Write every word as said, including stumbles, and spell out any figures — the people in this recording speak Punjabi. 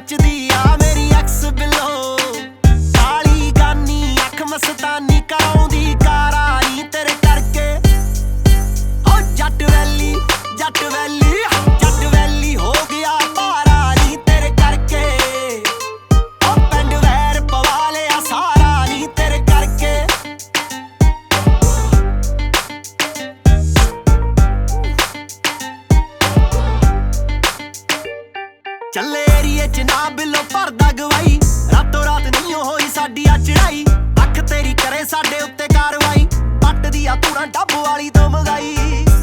ਜੱਚਦੀ ਆ ਮੇਰੀ ਐਕਸ ਬਿਲੋ ਕਾਲੀ ਗਾਨੀ ਅੱਖ ਮਸਤਾਨੀ ਕਰਾਉਂਦੀ ਕਾਰਾ ਨੀ ਤੇਰੇ ਕਰਕੇ ਹੋ ਜੱਟ ਵੈਲੀ ਜੱਟ ਵੈਲੀ ਜੱਟ ਵੈਲੀ ਹੋ ਗਿਆ ਭਾਰਾ ਨੀ ਤੇਰੇ ਕਰਕੇ ਹੋ ਪਿੰਡ ਵੈਰ ਪਵਾ ਲਿਆ ਸਾਰਾ ਨੀ ਤੇਰੇ ਕਰਕੇ ਚੱਲੇ ਏਰੀਏ ਚ ਨਾ ਬਿੱਲੋ ਭਰਦਾ ਗਵਾਈ ਰਾਤੋਂ ਰਾਤ ਨਹੀਂ ਹੋਈ ਸਾਡੀ ਆ ਚੜਾਈ ਅੱਖ ਤੇਰੀ ਕਰੇ ਸਾਡੇ ਉੱਤੇ ਕਾਰਵਾਈ ਪੱਟ ਦੀ ਆ ਤੂੰ ਡੱਬ ਵਾਲੀ ਤੋਂ ਮੰਗਾਈ।